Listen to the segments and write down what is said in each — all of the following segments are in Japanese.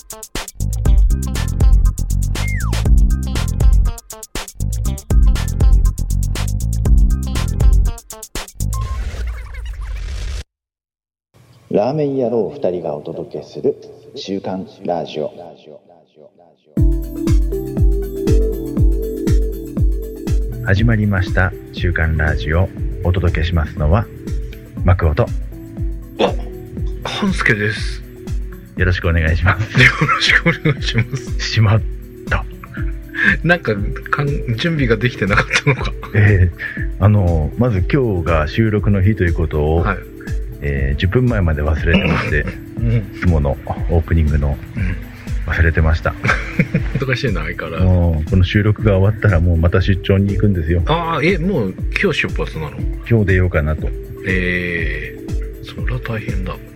ラーメン野郎2人がお届けする週刊ラジオ。 始まりました週刊ラジオ。お届けしますのはマクオと半助です。 よろしくお願いします。 よろしくお願いします。 しまった。 なんか準備ができてなかったのか。 まず今日が収録の日ということを、 はい、 10分前まで忘れてまして、いつものオープニングの忘れてました。 難しいな、相変わらず。 この収録が終わったらもうまた出張に行くんですよ。 ああ、もう今日出発なの？ 今日出ようかなと。 それは大変だ。はい。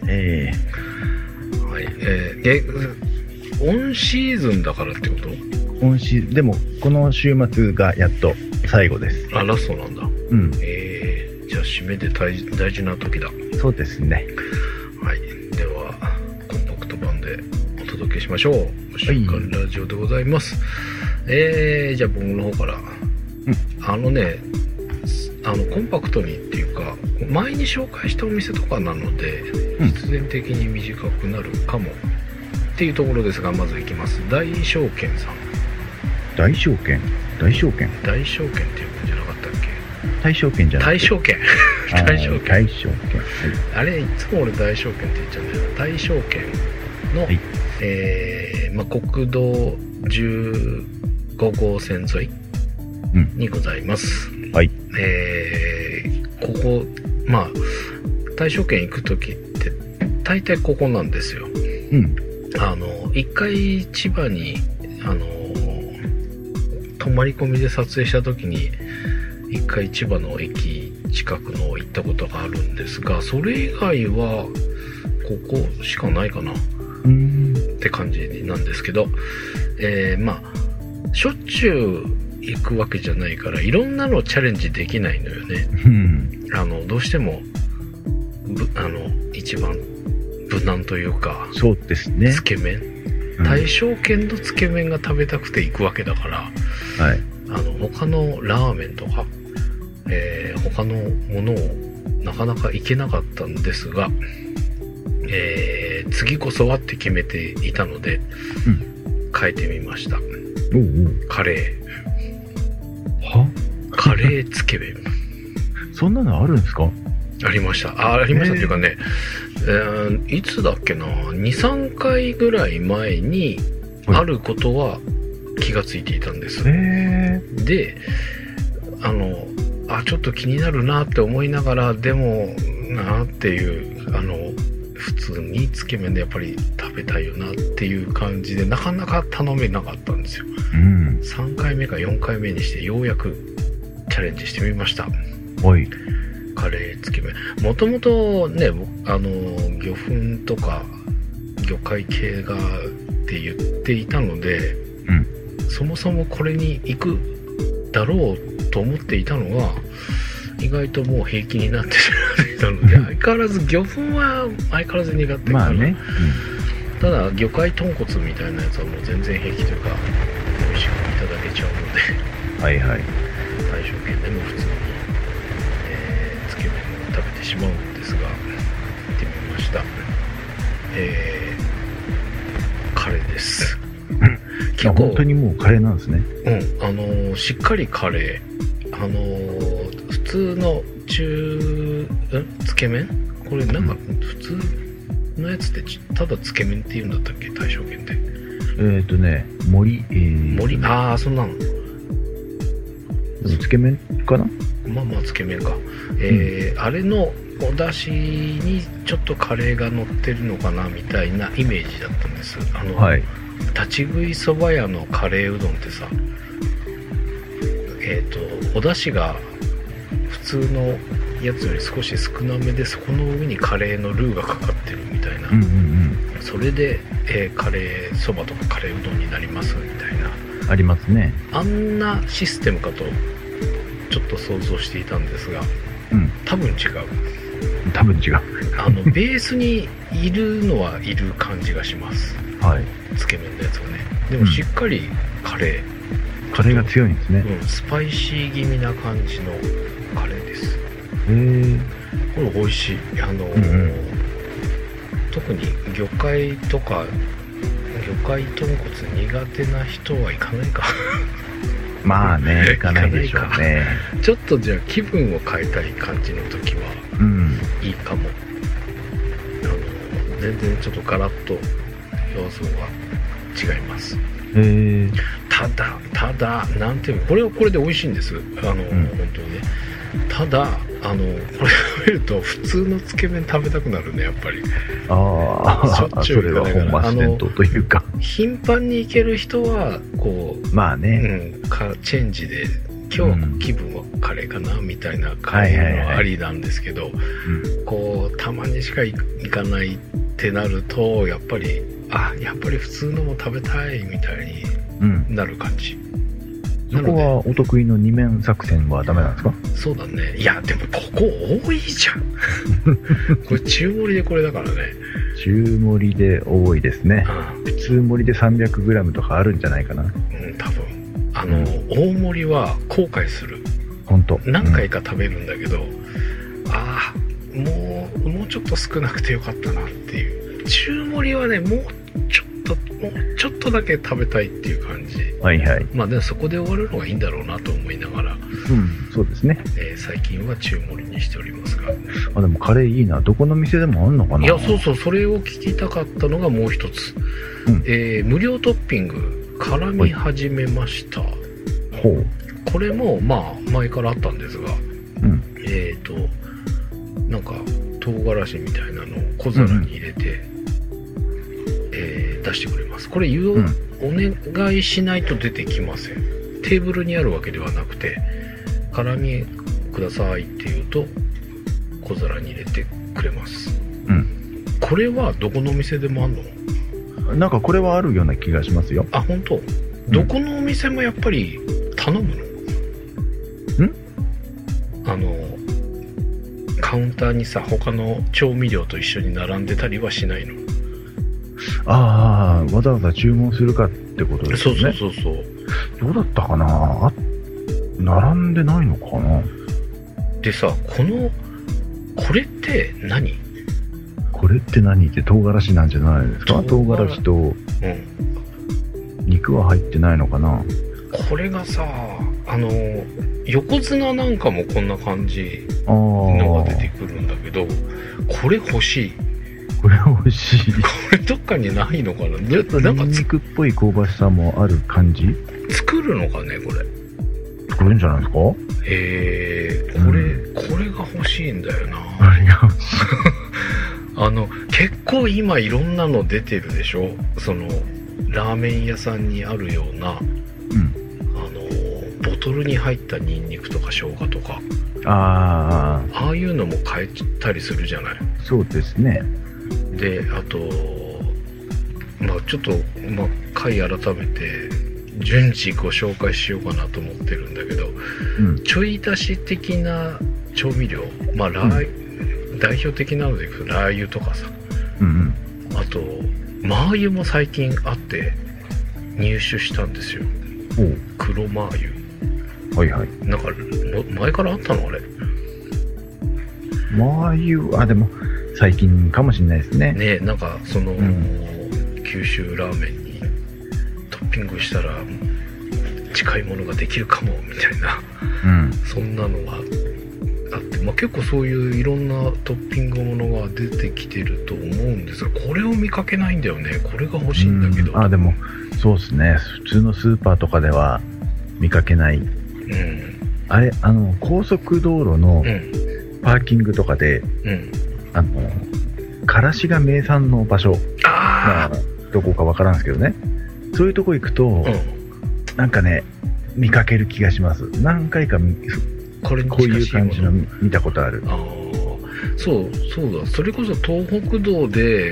オンシーズンだからってこと？ でもこの週末がやっと最後です。 あ、ラストなんだ。 うん。 じゃあ締めで大事な時だ。 そうですね。 はい。ではコンパクト版でお届けしましょう。週刊ラジオでございます。じゃあ僕の方から、コンパクトにっていうか前に紹介したお店とかなので、必然的に短くなるかもっていうところですが、まずいきます。大証券さん。大証券っていうんじゃなかったっけ？ 大証券じゃない。 大証券。 大証券。 あれいつも俺大証券って言っちゃうんだよな。大証券の、はい、国道15号線沿いにございます。はい。ここ大証券行く時って大体ここなんですよ。一回千葉に泊まり込みで撮影した時に一回千葉の駅近くの行ったことがあるんですが、それ以外はここしかないかなって感じなんですけど、しょっちゅう行くわけじゃないからいろんなのチャレンジできないのよね。どうしても一番無難というか、そうですね、つけ麺、大正圏のつけ麺が食べたくて行くわけだから、はい、他のラーメンとか、他のものをなかなか行けなかったんですが、次こそはって決めていたので、変えてみました。カレーつけ麺。 そんなのあるんですか？ ありました。ありましたっていうかね、いつだっけな、2、3回ぐらい前にあることは気がついていたんです。で、ちょっと気になるなって思いながら、でもなっていう、普通につけ麺でやっぱり食べたいよなっていう感じでなかなか頼めなかったんですよ。3回目か4回目にしてようやくチャレンジしてみました。カレーつけ麺。もともとね、魚粉とか魚介系がって言っていたので、そもそもこれに行くだろうと思っていたのが、意外ともう平気になってしまっていたので、相変わらず魚粉は相変わらず苦手かな。ただ魚介豚骨みたいなやつはもう全然平気というか美味しくいただけちゃうので、大証券でも普通につけ麺を食べてしまうんですが、行ってみました。カレーです。結構本当にもうカレーなんですね。 しっかりカレー。普通のつけ麺、これなんか普通のやつってただつけ麺って言うんだったっけ、大証券って。 森、 そんなの。 つけ麺かな。 つけ麺か。あれのお出汁にちょっとカレーが乗ってるのかなみたいなイメージだったんです。立ち食いそば屋のカレーうどんってさ、お出汁が普通のやつより少し少なめで、そこの上にカレーのルーがかかってるみたいな、それで、カレーそばとかカレーうどんになりますみたいな、 ありますね。 あんなシステムかとちょっと想像していたんですが、多分違う。 多分違う。 ベースにいるのはいる感じがします。 はい。 つけ麺のやつがね。でもしっかりカレー。 カレーが強いんですね。 スパイシー気味な感じのカレーです。これ美味しい。特に魚介とか魚介豚骨苦手な人は行かないか。 まあね、行かないでしょうね。 ちょっとじゃあ気分を変えたい感じの時はいいかも。全然ちょっとガラッと要素が違います。ただなんていうの、これはこれで美味しいんです。本当にね。ただこれ食べると普通のつけ麺食べたくなるね、やっぱり。しょっちゅう行かないから。それは本末転倒というか、頻繁に行ける人はこうまあね、チェンジで今日気分はカレーかなみたいな感じのありなんですけど、こうたまにしか行かないってなるとやっぱり普通のも食べたいみたいになる感じ。 そこはお得意の二面作戦はダメなんですか？ そうだね。いやでもここ多いじゃん。これ中盛りでこれだからね。 中盛りで多いですね。普通盛りで 300g とかあるんじゃないかな。 多分大盛りは後悔する。 本当。 何回か食べるんだけど、もうちょっと少なくてよかったなっていう。中盛りはね、もうちょっとだけ食べたいっていう感じ。まあでもそこで終わるのがいいんだろうなと思いながら、 そうですね。 最近は中盛りにしておりますが。 でもカレーいいな。どこの店でもあんのかな。 いや、そう、それを聞きたかったのがもう一つ。無料トッピング絡み始めました。これもまあ前からあったんですが、なんか唐辛子みたいなのを小皿に入れて、出してくれます。これお願いしないと出てきません。テーブルにあるわけではなくて、辛みくださいって言うと小皿に入れてくれます。これはどこのお店でもあんの？ なんかこれはあるような気がしますよ。 本当？どこのお店もやっぱり頼むの？カウンターにさ、他の調味料と一緒に並んでたりはしないの？ わざわざ注文するかってことですね。 そう。 どうだったかな。並んでないのかな。 でさ、これって何？ これって何って唐辛子なんじゃないですか？唐辛子と肉は入ってないのかな。 これがさ、横綱なんかもこんな感じのが出てくるんだけど、これ欲しい。 これ欲しい。 これどっかにないのかな。 ちょっとニンニクっぽい香ばしさもある感じ。 作るのかね、これ。 作るんじゃないですか。 これが欲しいんだよな。 あれが欲しい。 結構今いろんなの出てるでしょ。そのラーメン屋さんにあるような、ボトルに入ったニンニクとか生姜とか、ああいうのも買えたりするじゃない。 そうですね。 で、あとちょっと回改めて順次ご紹介しようかなと思ってるんだけど、ちょい足し的な調味料、代表的なのでいくとラー油とかさ、あとマー油も最近あって入手したんですよ。黒マー油。なんか前からあったのあれ。マー油でも最近かもしれないですね。なんかその、九州ラーメンにトッピングしたら近いものができるかもみたいな、そんなのがあって、結構そういういろんなトッピングものが出てきてると思うんですが、これを見かけないんだよね。これが欲しいんだけど。でもそうですね。普通のスーパーとかでは見かけない。あれ、高速道路のパーキングとかで、からしが名産の場所、どこかわからんすけどね、そういうとこ行くと、なんかね、見かける気がします。何回かこういう感じの見たことある。そうだ。それこそ東北道で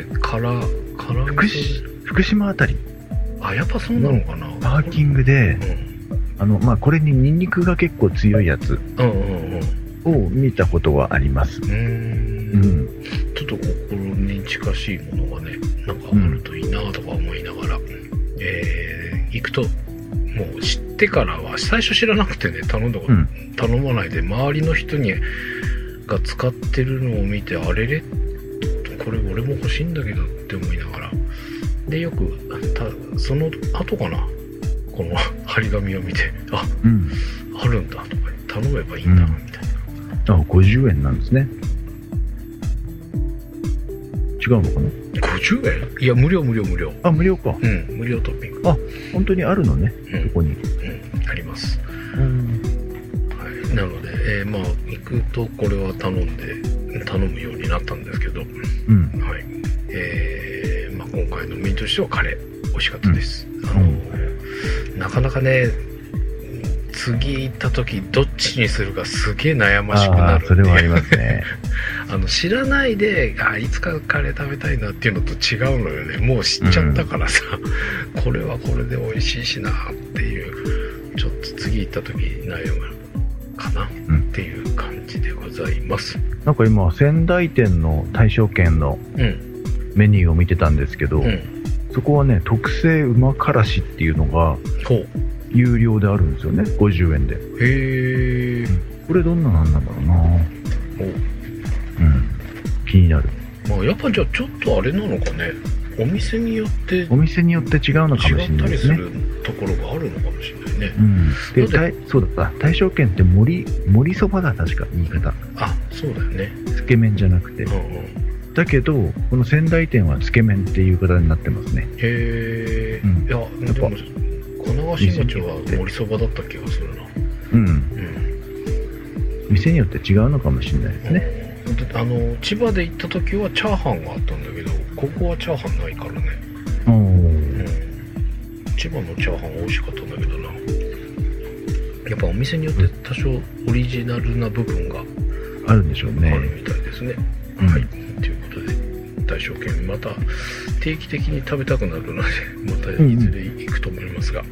福島あたり。やっぱそうなのかな。パーキングで、これにニンニクが結構強いやつを見たことはあります。 ちょっと心に近しいものがね、なんかあるといいなとか思いながら、行くと、もう知ってからは、最初知らなくてね、頼まないで、周りの人が使ってるのを見て、あれれこれ俺も欲しいんだけどって思いながら、で、よく、その後かな、この張り紙を見て、あるんだとか、頼めばいいんだ、みたいな。 50円なんですね。違うのかな ?50 円？いや、無料。 無料か。 無料トッピング。 本当にあるのね、そこに。 あります。はい。なので、まあ、行くとこれは頼むようになったんですけど、はい。まあ、今回のメニューとしてはカレー、美味しかったです。なかなかね、次行った時どっちにするかすげえ悩ましくなるっていう。 それはありますね。 知らないでいつかカレー食べたいなっていうのと違うのよね。もう知っちゃったからさ、これはこれで美味しいしなっていう、ちょっと次行った時悩むかなっていう感じでございます。 なんか今仙台店の大正軒のメニューを見てたんですけど、そこはね、特製うまからしっていうのが有料であるんですよね、50円で。 へえ。 これどんななんだろうな。気になる。 まあやっぱじゃあちょっとあれなのかね、お店によって違うのかもしれないですね。 違ったりするところがあるのかもしれないね。 で、そうだった。大正軒って盛りそばだ、確か言い方。 そうだよね。 つけ麺じゃなくて。だけどこの仙台店はつけ麺っていう形になってますね。 へえ。いや、でも金川新町は盛りそばだった気がするな。 店によって違うのかもしれないですね。 千葉で行った時はチャーハンがあったんだけど、ここはチャーハンないからね。千葉のチャーハン美味しかったんだけどな。やっぱお店によって多少オリジナルな部分があるんでしょうね。 あるみたいですね。はい。ということで、大正軒また定期的に食べたくなるので、またいずれ行くと思いますが。はい。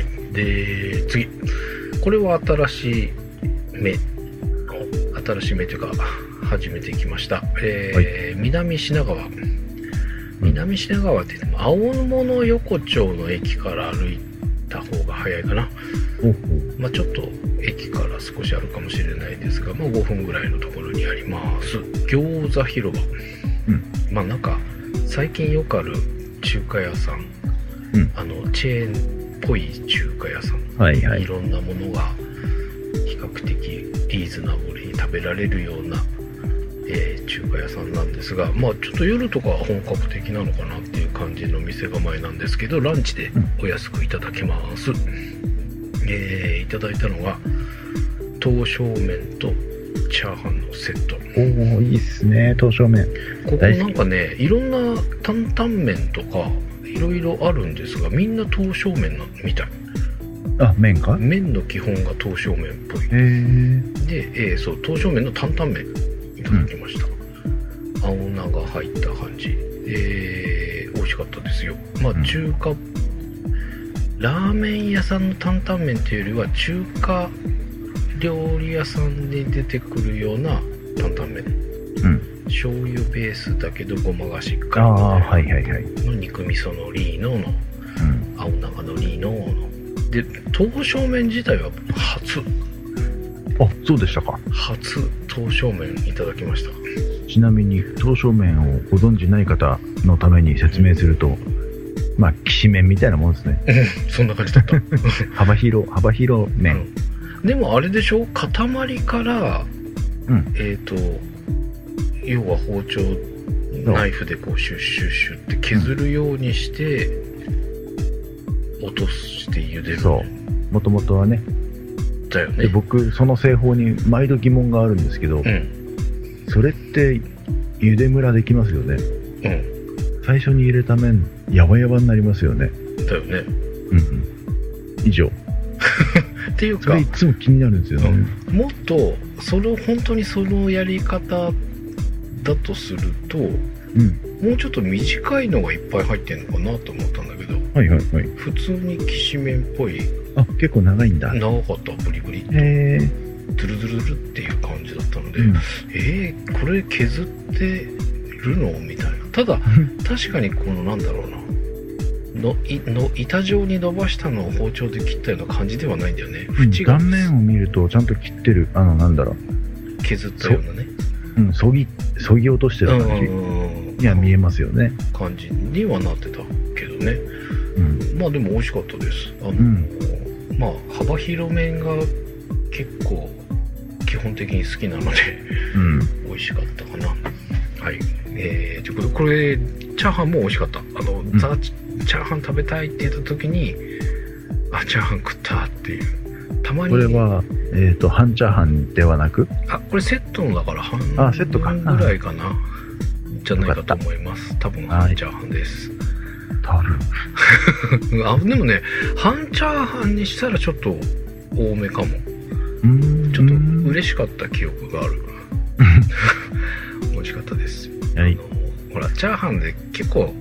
で、次。これは新しい目というか、初めて来ました。南品川。南品川って言っても、青物横丁の駅から歩いた方が早いかな。まあちょっと駅から少しあるかもしれないですが、まあ5分ぐらいのところにあります。餃子広場。まあなんか、最近よくある中華屋さん。チェーンっぽい中華屋さん。いろんなものが比較的リーズナブルに食べられるような、中華屋さんなんですが、まあちょっと夜とかは本格的なのかなっていう感じの店構えなんですけど、ランチでお安くいただきます。いただいたのが刀削麺とチャーハンのセット。 いいっすね、刀削麺。 ここなんかね、いろんな担々麺とかいろいろあるんですが、みんな刀削麺みたい。 麺か？ 麺の基本が刀削麺っぽい。で、そう、刀削麺の担々麺いただきました。青菜が入った感じ。美味しかったですよ。まあ中華、ラーメン屋さんの担々麺というよりは中華料理屋さんで出てくるような担々麺。醤油ベースだけどごまがしっかりの肉味噌のリーノの、青菜のリーノので、刀削麺自体は初。 そうでしたか。 初刀削麺いただきました。 ちなみに刀削麺をご存じない方のために説明すると、まあきしめんみたいなもんですね。 そんな感じだった。 幅広麺。 でもあれでしょ、塊から、要は包丁ナイフでこうシュッシュッシュッって削るようにして、落として茹でる。もともとはね。だよね。 で、僕その製法に毎度疑問があるんですけど、それって茹でムラできますよね。最初に入れた麺ヤバヤバになりますよね。 だよね。 以上。 っていうか、 それいつも気になるんですよね。 もっと本当にそのやり方だとすると、もうちょっと短いのがいっぱい入ってんのかなと思ったんだけど、普通にきしめんっぽい。 結構長いんだ。 長かった、ブリブリ。 ドゥルドゥルドゥルっていう感じだったので、これ削ってるのみたいな。ただ確かにこのなんだろうな板状に伸ばしたのを包丁で切ったような感じではないんだよね。 縁が断面を見るとちゃんと切ってる、なんだろう、削ったようなね、 そぎ落としてる感じには見えますよね。 感じにはなってたけどね。まあでも美味しかったです。まあ幅広麺が結構基本的に好きなので、美味しかったかな。はい。これチャーハンも美味しかった。ザ・チャーハン食べたいって言った時に、チャーハン食ったっていう。たまに。これは半チャーハンではなく、 これセットのだから半分ぐらいかな、じゃないかと思います。多分半チャーハンです。 多分。 でもね、半チャーハンにしたらちょっと多めかも。ちょっと嬉しかった記憶がある。美味しかったです。ほらチャーハンで結構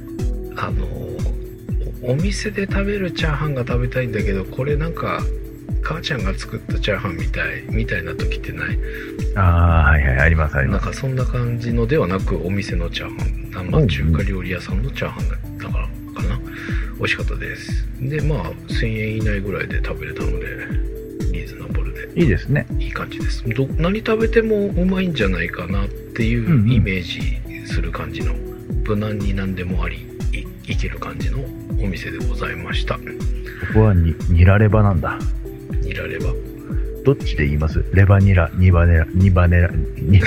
お店で食べるチャーハンが食べたいんだけど、これなんか母ちゃんが作ったチャーハンみたいな時ってない？ はいはい、ありますあります。 なんかそんな感じのではなく、お店のチャーハン、中華料理屋さんのチャーハンだからかな。美味しかったです。で1000円以内ぐらいで食べれたのでリーズナブルでいいですね。 いい感じです。何食べてもうまいんじゃないかなっていうイメージする感じの、無難に何でもありいける感じのお店でございました。ここはニラレバなんだ。 ニラレバ、 どっちで言います？レバニラ、ニラレバ。ニラレバ。 ニ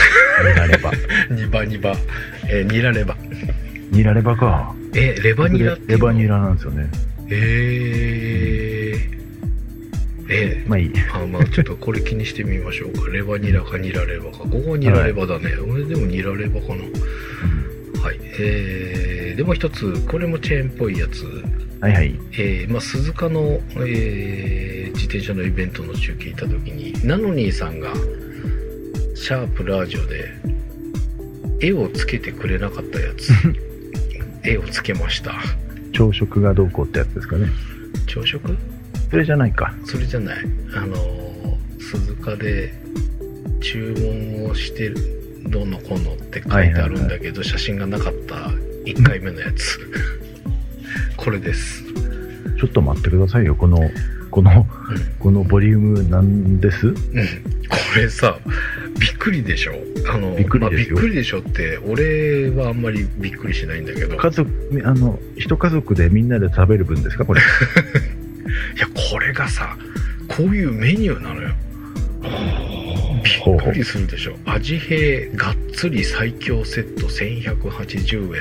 ラレバ。 ニラレバか。 レバニラってレバニラなんですよね。まあいい。 ちょっとこれ気にしてみましょうか。レバニラかニラレバか。ここはニラレバだね。俺でもニラレバかな。はい。でも一つ、これもチェーンっぽいやつ。 はいはい。 鈴鹿の、自転車のイベントの中継行った時に、ナノニーさんがシャープラジオで絵をつけてくれなかったやつ絵をつけました。 朝食がどうこうってやつですかね。 朝食？ それじゃないか。 それじゃない。鈴鹿で注文をしてるどのこのって書いてあるんだけど、写真がなかった1回目のやつこれです。 ちょっと待ってくださいよ。このボリュームなんです？ これさ、びっくりでしょ。びっくりでしょって俺はあんまりびっくりしないんだけど、 一家族でみんなで食べる分ですかこれ？ いや、これがさ、こういうメニューなのよ。びっくりするでしょ。味変がっつり最強セット1180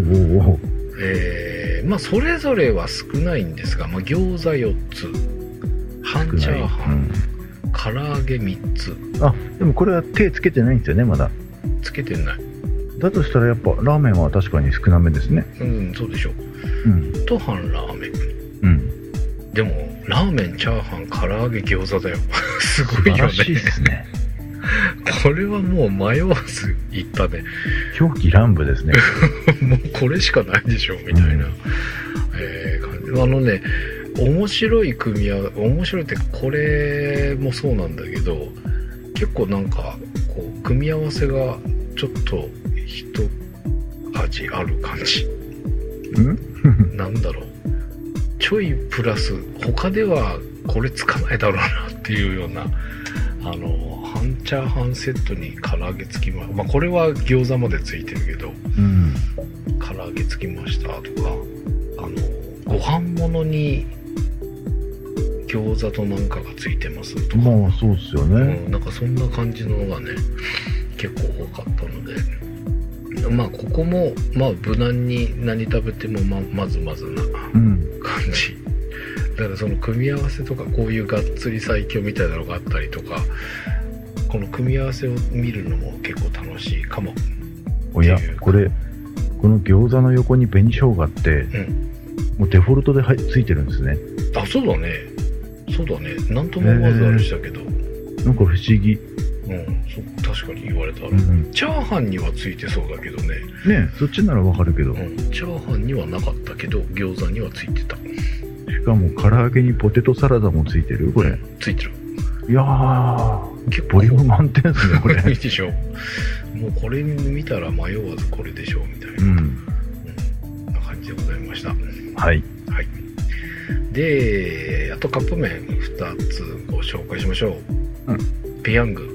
円。それぞれは少ないんですが、餃子4つ、半チャーハン、唐揚げ3つ。 でもこれは手つけてないんですよね、まだ。 つけてない。 だとしたらやっぱラーメンは確かに少なめですね。 そうでしょ。と半ラーメン。でもラーメン、チャーハン、唐揚げ、餃子だよすごいよね。素晴らしいですねこれはもう迷わずいったね。 狂気乱舞ですねもうこれしかないでしょみたいな、感じ。面白い組み合わせ、面白いってこれもそうなんだけど、結構なんかこう組み合わせがちょっと一味ある感じなんだろう、ちょいプラス他ではこれつかないだろうなっていうような半チャーハンセットに唐揚げつきこれは餃子までついてるけど、唐揚げつきましたとか、ご飯物に餃子となんかがついてますとか、 そうですよね、 なんかそんな感じのがね結構多かったので、ここも無難に何食べてもまずまずな感じ、だからその組み合わせとか、こういうがっつり最強みたいなのがあったりとか、この組み合わせを見るのも結構楽しいかも。 この餃子の横に紅生姜って、もうデフォルトでついてるんですね。 そうだねなんとも思わずあれしたけど、 なんか不思議。 確かに言われたら、チャーハンにはついてそうだけどね。 そっちならわかるけど、 チャーハンにはなかったけど餃子にはついてた。 しかも唐揚げにポテトサラダもついてるこれ、 ついてる。 いやー、 結構ボリューム満点ですねこれ。 いいでしょ。もうこれ見たら迷わずこれでしょみたいな、な感じでございました。 はい。 はい。で、あとカップ麺2つご紹介しましょう。ペヤング。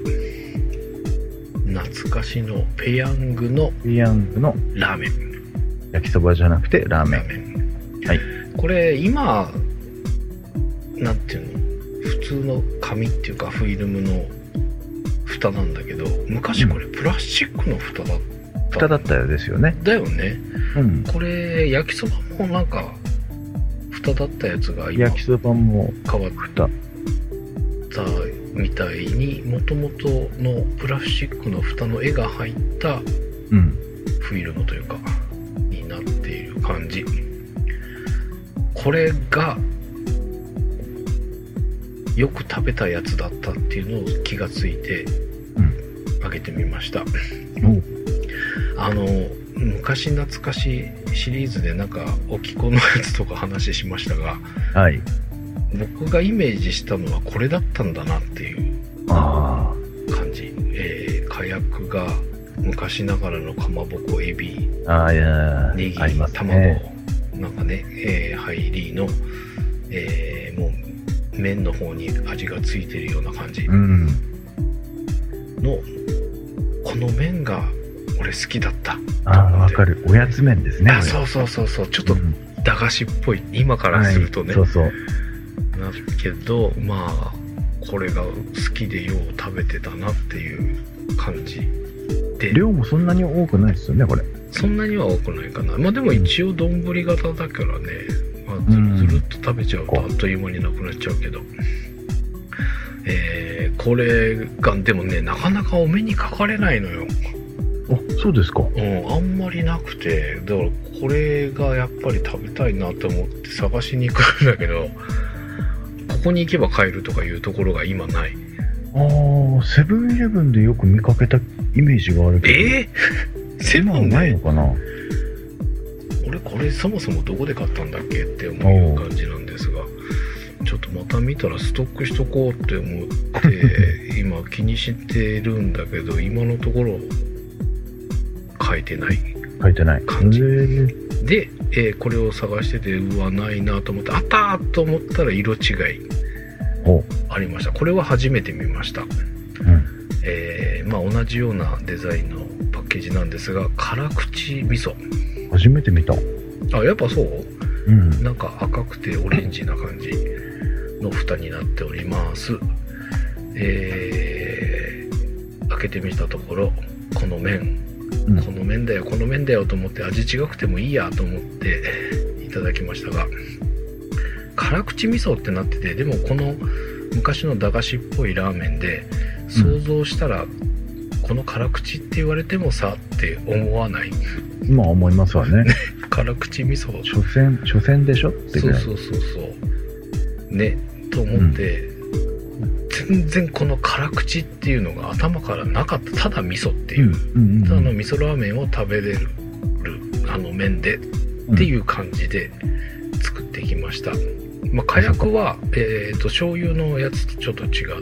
懐かしのペヤングのラーメン。 焼きそばじゃなくてラーメン。はい。 これ今なんていうの、普通の紙っていうかフィルムの蓋なんだけど、昔これプラスチックの蓋だったようですよね。 だよね。これ焼きそばもなんか蓋だったやつが今焼きそばも変わったみたいに、もともとのプラスチックの蓋の絵が入ったフィルムというかになっている感じ。これがよく食べたやつだったっていうのを気がついてあげてみました。昔懐かしいシリーズでなんかおきこのやつとか話しましたが、 はい、 僕がイメージしたのはこれだったんだなっていう感じ。火薬が昔ながらのかまぼこ、エビ、ネギ、卵、なんかね、入りの、もう麺の方に味がついてるような感じの、この麺が俺好きだった。 わかる。おやつ麺ですね。 そうちょっと駄菓子っぽい、今からするとね。 そうそう。 だけどまあこれが好きでよう食べてたなっていう感じで、 量もそんなに多くないですよねこれ。 そんなには多くないかな。まあでも一応丼型だからね、まあ、ずるっと食べちゃうとあっという間になくなっちゃうけど、これがでもね、なかなかお目にかかれないのよ。 あ、そうですか。 あんまりなくて、だからこれがやっぱり食べたいなと思って探しに行くんだけど、ここに行けば買えるとかいうところが今ない。 セブンイレブンでよく見かけたイメージがあるけど。 セブンないのかな。 俺これそもそもどこで買ったんだっけって思う感じなんですが、ちょっとまた見たらストックしとこうって思って今気にしてるんだけど、今のところ書いてない感じで、これを探してて、うわないなと思って、あったーと思ったら色違いありました。これは初めて見ました。まあ同じようなデザインのパッケージなんですが、辛口味噌初めて見た。 やっぱそう、なんか赤くてオレンジな感じの蓋になっております。開けてみたところ、この麺だよと思って、味違くてもいいやと思っていただきましたが、辛口味噌ってなってて、でもこの昔の駄菓子っぽいラーメンで想像したら、この辛口って言われてもさって思わない？ 今思いますわね。 辛口味噌所詮でしょってぐらい。 そうねと思って、全然この辛口っていうのが頭からなかった。ただ味噌っていう、ただの味噌ラーメンを食べれる麺でっていう感じで作ってきました。まあ、火薬は醤油のやつとちょっと違って、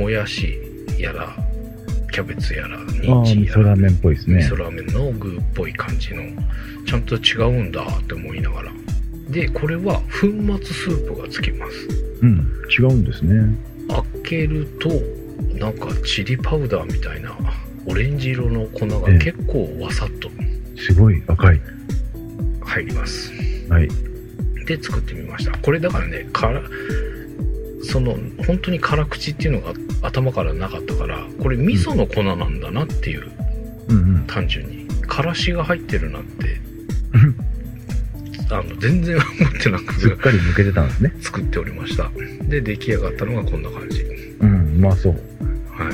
もやしやらキャベツやら人参やら、 味噌ラーメンっぽいですね。 味噌ラーメンの具っぽい感じの、ちゃんと違うんだって思いながら。でこれは粉末スープがつきます。 違うんですね。 開けるとなんかチリパウダーみたいなオレンジ色の粉が結構わさっと、 すごい赤い入ります。 はい。 で作ってみました。これだからね、本当に辛口っていうのが頭からなかったから、これ味噌の粉なんだなっていう、単純にからしが入ってるなんて全然思ってなくて、 すっかり抜けてたんですね。 作っておりました。で出来上がったのがこんな感じ。 うまそう。 はい。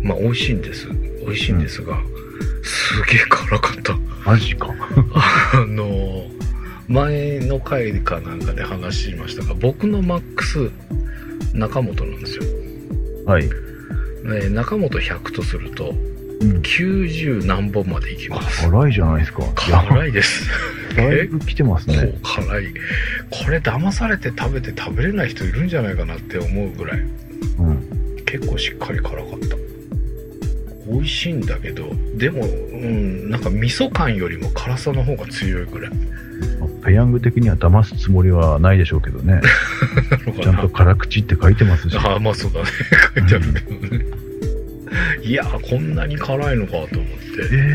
まあ美味しいんですが、すげえ辛かった。 マジか。 前の回かなんかで話しましたが、僕のマックス中本なんですよ。 はい。 中本100とすると、90何本までいきます。 辛いじゃないですか。 辛いです。 だいぶ来てますね。 辛い。これ騙されて食べれない人いるんじゃないかなって思うぐらい、 結構しっかり辛かった。美味しいんだけど、でも、なんか味噌感よりも辛さの方が強いぐらい。 ペヤング的には騙すつもりはないでしょうけどね。ちゃんと辛口って書いてますし。 ああ、まあそうだね。書いてあるけどね。いやー、こんなに辛いのかと思って。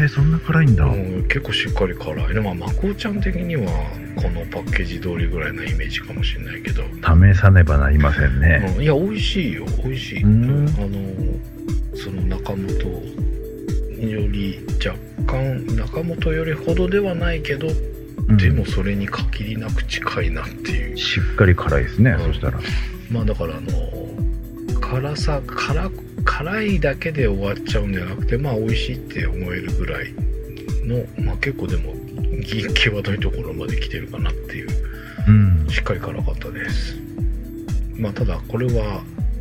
そんな辛いんだ。 結構しっかり辛い。まあ、まこちゃん的にはこのパッケージ通りぐらいなイメージかもしれないけど。 試さねばなりませんね。 いや、美味しいよ。美味しい。その中本より若干、中本よりほどではないけど、でもそれに限りなく近いなっていう。 しっかり辛いですね、そしたら。 まあだから辛いだけで終わっちゃうんじゃなくて、まあ美味しいって思えるぐらいの、まあ結構でも際どいところまで来てるかなっていう、しっかり辛かったです。まあただこれは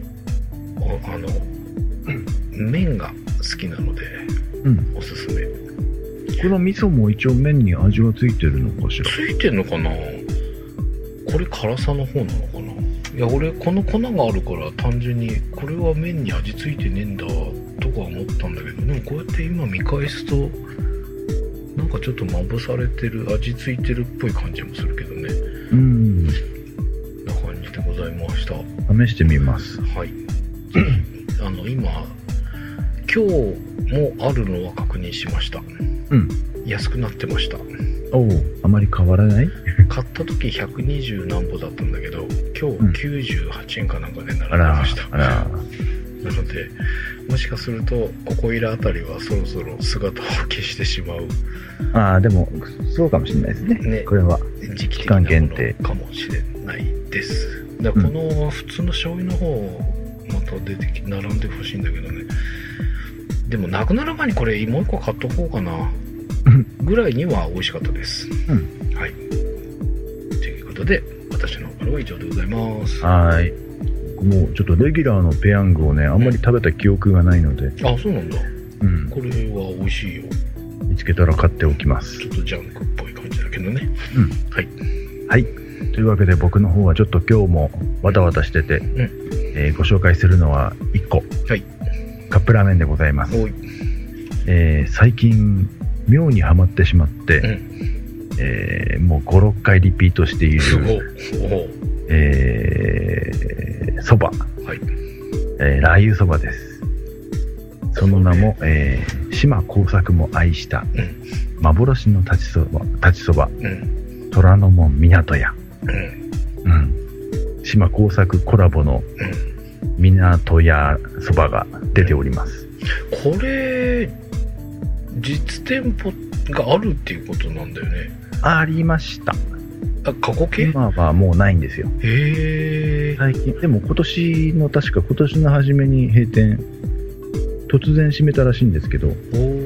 麺が好きなので、おすすめ。 この味噌も一応麺に味はついてるのかしら。 ついてんのかな。これ辛さの方なのかな。いや、俺この粉があるから単純にこれは麺に味ついてねえんだとか思ったんだけど、でもこうやって今見返すとなんかちょっとまぶされてる、味ついてるっぽい感じもするけどね。な感じでございました。 試してみます。 はい。今日もあるのは確認しました。安くなってました。 あまり変わらない？ 買った時120何歩だったんだけど、今日98円かなんかで並んでました。なので、もしかするとここいらあたりはそろそろ姿を消してしまう。 でもそうかもしれないですね。これは時期的なものかもしれないです。だからこの普通の醤油の方また出てき並んでほしいんだけどね。でもなくなる前にこれもう一個買っとこうかなぐらいには美味しかったです。はい。ということで私の方からは以上でございます。 はい。もうちょっとレギュラーのペヤングをね、あんまり食べた記憶がないので。 あ、そうなんだ。これは美味しいよ。 見つけたら買っておきます。 ちょっとジャンクっぽい感じだけどね。はい。 はい。というわけで僕の方はちょっと今日もわたわたしてて、ご紹介するのは1個。はい。カップラーメンでございます。最近妙にハマってしまって、もう 5,6 回リピートしているそば、ラー油そばです。その名も、島耕作も愛した幻の立ちそば、虎ノ門港屋、島耕作コラボの港屋そばが出ております。 これ実店舗があるっていうことなんだよね。 ありました。 過去形？ 今はもうないんですよ。最近でも確か今年の初めに閉店、突然閉めたらしいんですけど、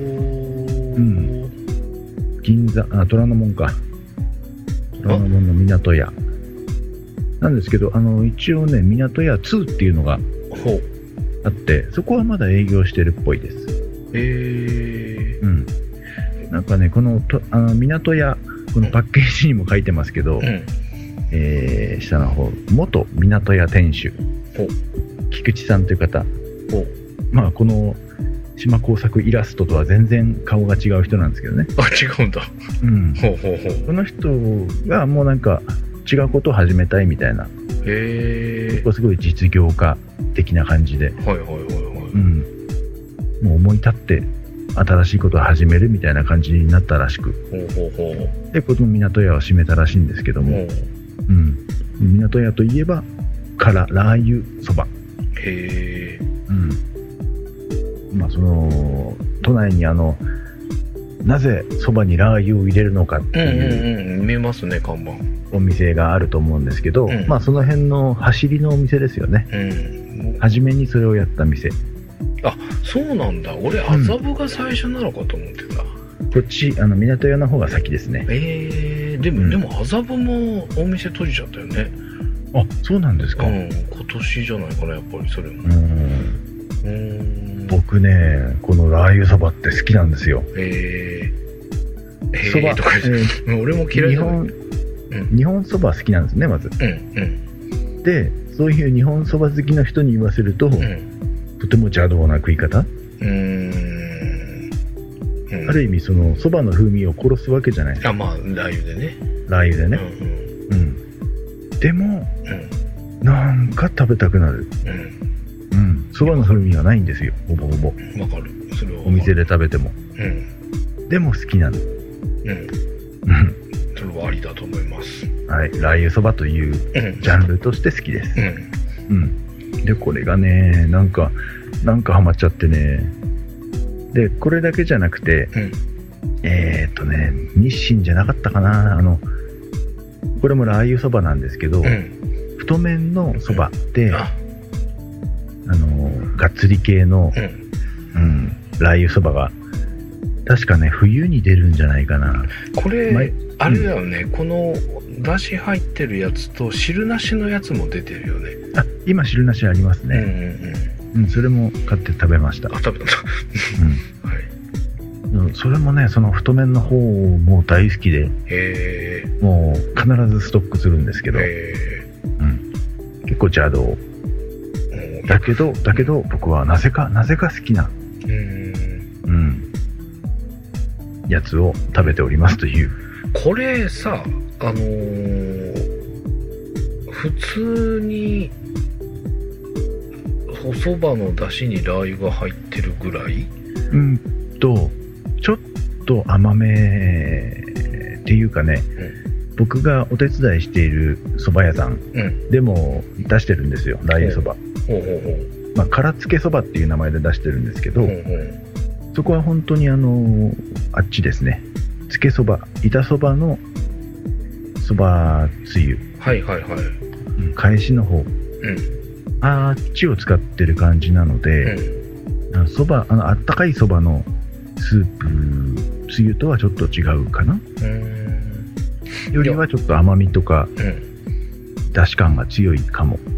銀座、虎ノ門か、虎ノ門の港屋なんですけど、一応ね、港屋2っていうのがあって、そこはまだ営業してるっぽいです。なんかね、この港屋、このパッケージにも書いてますけど、下の方、元港屋店主菊池さんという方、まあこの島耕作イラストとは全然顔が違う人なんですけどね。 違うんだ。 この人がもうなんか違うことを始めたいみたいな、すごい実業家的な感じで、もう思い立って新しいことを始めるみたいな感じになったらしく、でこの港屋を閉めたらしいんですけども、港屋といえばラー油そば。まあその都内になぜそばにラー油を入れるのかっていう、 見えますね、看板。 お店があると思うんですけど、まあその辺の走りのお店ですよね。初めにそれをやった店。 あ、そうなんだ。俺麻布が最初なのかと思ってた。 こっち港屋の方が先ですね。 でも麻布もお店閉じちゃったよね。 あ、そうなんですか。 今年じゃないかな、やっぱりそれも。 僕ね、このラー油そばって好きなんですよ。そば、 俺も嫌いだ。 日本そば好きなんですね、まず。で、そういう日本そば好きの人に言わせると、 とても邪道な食い方。ある意味そのそばの風味を殺すわけじゃないですか。 まあラー油でね。 ラー油でね。でも、なんか食べたくなる。そばの風味はないんですよ、ほぼほぼ。 わかる。それはお店で食べても。でも好きなの。 それはありだと思います。 はい、ラー油そばというジャンルとして好きです。で、これがね、なんかハマっちゃってね。で、これだけじゃなくて、日清じゃなかったかな、これもラー油そばなんですけど、太麺のそばで、がっつり系の、ラー油そばが、確かね、冬に出るんじゃないかな。 これ、あれだよね、この、だし入ってるやつと汁なしのやつも出てるよね。 今汁なしありますね。それも買って食べました。 食べた。 それもね、その太麺の方も大好きで、もう必ずストックするんですけど、結構邪道。だけど僕はなぜか好きな、やつを食べておりますという。 これさ、普通にお蕎麦の出汁にラー油が入ってるぐらい？ ちょっと甘めっていうかね、僕がお手伝いしている蕎麦屋さんでも出してるんですよ、ラー油蕎麦。殻付け蕎麦っていう名前で出してるんですけど、そこは本当にあっちですね、つけ蕎麦、板蕎麦の蕎麦つゆ、返しの方、あっちを使ってる感じなので、蕎麦、あったかい蕎麦のスープつゆとはちょっと違うかな。よりはちょっと甘みとか、だし感が強いかも。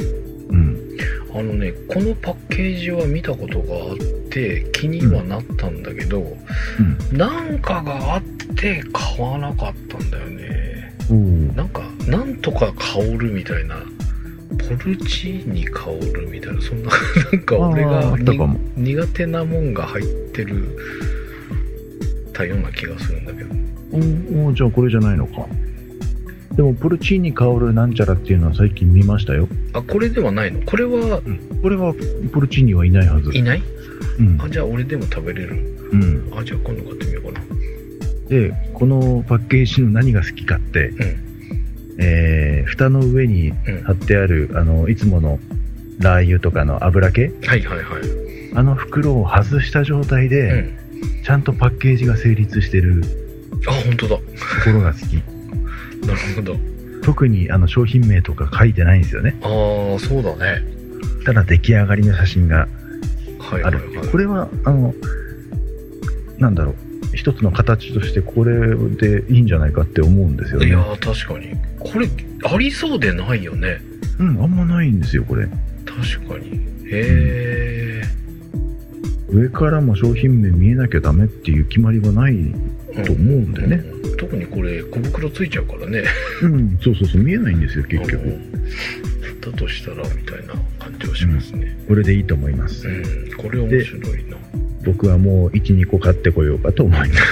このパッケージは見たことがあって気にはなったんだけど、なんかがあって買わなかったんだよね。なんとか香るみたいな、ポルチーニ香るみたいな、そんななんか俺が苦手なもんが入ってるたような気がするんだけど。 じゃあこれじゃないのか。でもポルチーニ香るなんちゃらっていうのは最近見ましたよ。 これではないの？これはポルチーニはいないはず。 いない？じゃあ俺でも食べれる。じゃあ今度買ってみようかな。 で、このパッケージの何が好きかって、蓋の上に貼ってある、いつものラー油とかの油系、袋を外した状態で、ちゃんとパッケージが成立してる。 本当だ。ところが好き。 なるほど。 特に商品名とか書いてないんですよね。 そうだね。 ただ出来上がりの写真がある。これはなんだろう、一つの形としてこれでいいんじゃないかって思うんですよね。いや確かにこれありそうでないよね。 あんまないんですよこれ。 確かに。 上からも商品名見えなきゃダメっていう決まりはないと思うんだよね。 特にこれ小袋ついちゃうからね。 そう見えないんですよ結局。 だとしたらみたいな感じはしますね。 これでいいと思います。 これ面白いな。 僕はもう 1,2 個買ってこようかと思います。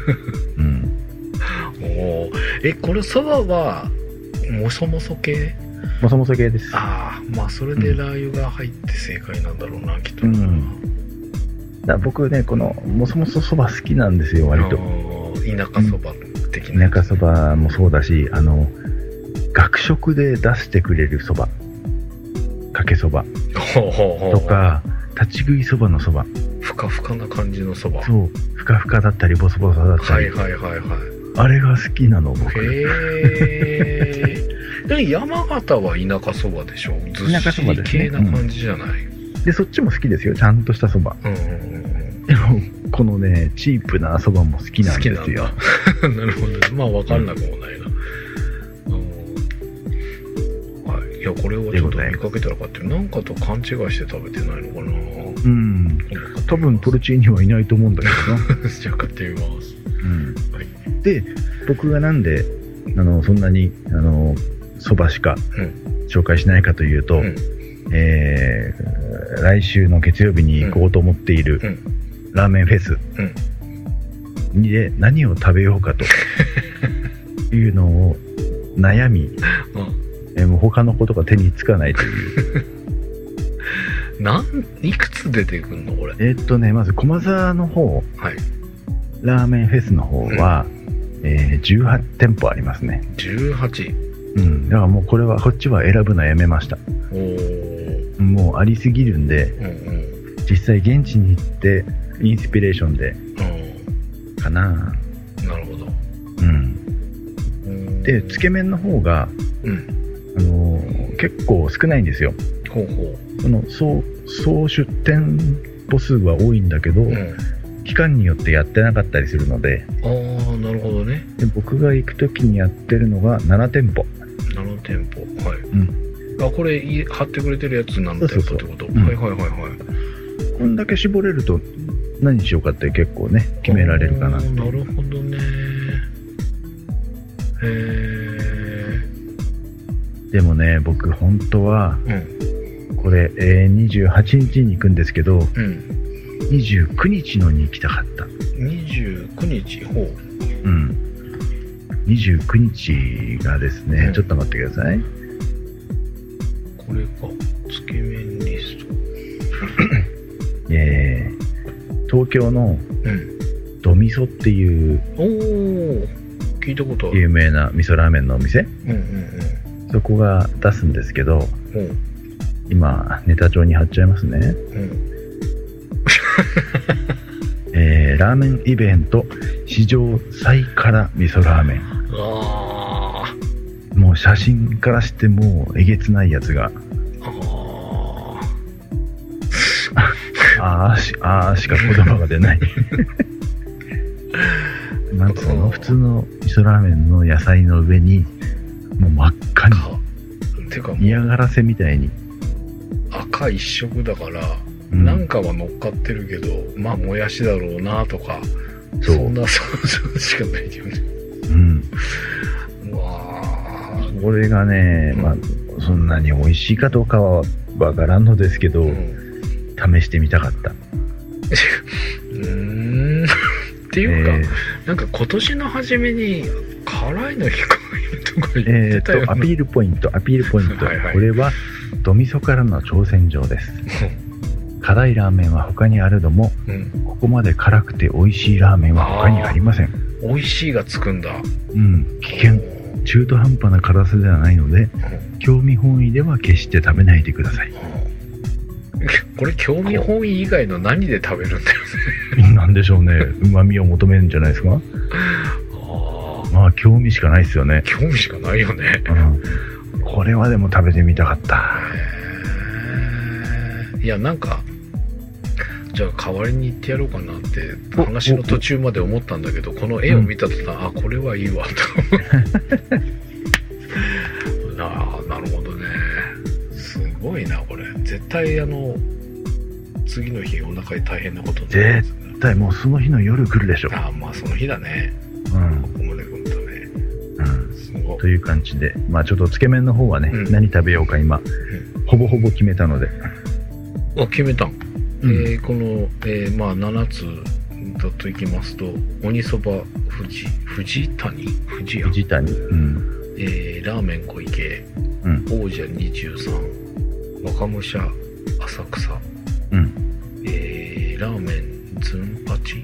これそばはもそもそ系？ もそもそ系です。 それでラー油が入って正解なんだろうな、きっとな。僕ね、このもそもそそば好きなんですよ割と。 田舎そば的な。 田舎そばもそうだし、学食で出してくれるそば、かけそばとか立ち食いそばのそば、 ふかふかな感じのそば。 ふかふかだったりボソボソだったり、あれが好きなの僕。 山形は田舎そばでしょ。ずっしり系な感じじゃない。 でそっちも好きですよ、ちゃんとしたそば。でもこのねチープなそばも好きなんですよ。 なるほど。分かんなくもないな。いやこれをちょっと見かけたら買ってなんかと勘違いして食べてないのかな。 多分ポルチーニはいないと思うんだけどな。 じゃあ買ってみます。 で僕がなんでそんなにそばしか紹介しないかというと、 来週の月曜日に行こうと思っているラーメンフェスで何を食べようかというのを悩み、もう他のことが手につかないといういくつ出てくるのこれ。 まず駒沢の方、 はい、 ラーメンフェスの方は、18店舗ありますね。 18。 だからもうこっちは選ぶのやめました。もうありすぎるんで、実際現地に行ってインスピレーションでかな。 なるほど。 でつけ麺の方が、結構少ないんですよ。総出店舗数は多いんだけど、期間によってやってなかったりするので。 なるほどね。 で僕が行く時にやってるのが7店舗。 7店舗、はい。これ貼ってくれてるやつ7店舗ってこと。はいはいはいはい。 こんだけ絞れると何にしようかって結構ね決められるかなって。 なるほどね。 でもね僕本当は、これ、28日に行くんですけど、29日のに行きたかった。 29日ほう。 29日がですね、ちょっと待ってください。 これか、つけ麺リスト。 東京のドミソっていう、 聞いたことある。 有名な味噌ラーメンのお店、そこが出すんですけど、今ネタ帳に貼っちゃいますね。ラーメンイベント史上最辛味噌ラーメン。もう写真からしてもうえげつないやつがしか言葉が出ないなんつうの、普通の味噌ラーメンの野菜の上にもう真っ赤に嫌がらせみたいに赤一色だから、なんかは乗っかってるけど、まあもやしだろうなとか、そんな想像しかないよね。 これがね、そんなに美味しいかどうかはわからんのですけど、試してみたかった。 っていうか、なんか今年の初めに辛いの控えるとか言ってたよね。 アピールポイント。これはドミソからの挑戦状です。辛いラーメンは他にあるのも、ここまで辛くて美味しいラーメンは他にありません。 美味しいがつくんだ。 危険。中途半端な辛さではないので、興味本位では決して食べないでください。 これ興味本位以外の何で食べるんだよね。なんでしょうね。旨味を求めるんじゃないですか。まあ興味しかないですよね。 興味しかないよね。 これはでも食べてみたかった。 いやなんかじゃあ代わりに言ってやろうかなって話の途中まで思ったんだけど、この絵を見た途端、これはいいわとなるほどね。すごいなこれ。絶対次の日お腹に大変なことになるやつ、ね、 絶対もうその日の夜来るでしょ。 まあその日だね。ここまで来るとね。すごい。という感じで、ちょっとつけ麺の方はね、何食べようか今、ほぼほぼ決めたので。 決めたん。この、7つだといきますと、鬼そば藤谷、ラーメン小池、王者23、若武者浅草、ラーメンズンパチ、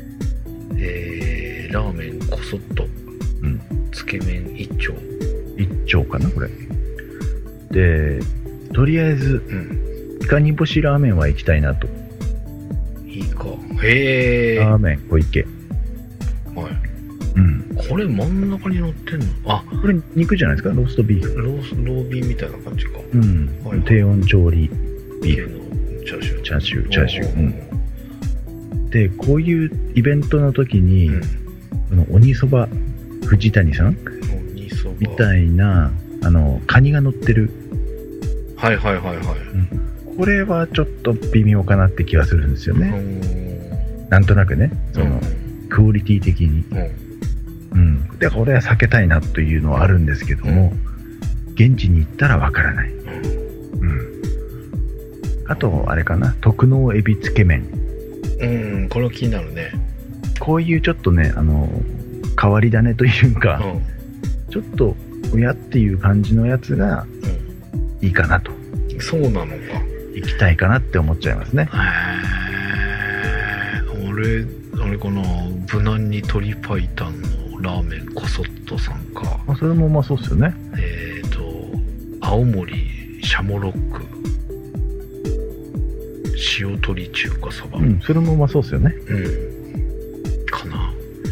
ラーメンこそっと、つけ麺一丁かなこれで。とりあえず、イカ煮干しラーメンは行きたいなと。 いいか。へえ。 ラーメン小池。 はい。これ真ん中に乗ってんの？ これ肉じゃないですか？ローストビーフ。 ロービーみたいな感じか。 低温調理ビーフ。 チャーシュー。で、こういうイベントの時に、鬼そば藤谷さんみたいなカニが乗ってる。 はい。 これはちょっと微妙かなって気がするんですよね。なんとなくね、クオリティ的に。で、これは避けたいなというのはあるんですけども、現地に行ったらわからない。 あとあれかな、特納エビつけ麺。 これは気になるね。 こういうちょっとね、変わり種というか、ちょっとおやっていう感じのやつがいいかなと。 そうなのか。 行きたいかなって思っちゃいますね。 あれかな、無難に鶏白湯のラーメンコソットさんか。 それもうまそうっすよね。 青森シャモロック塩鶏中華そば。 それもうまそうっすよね。 かな。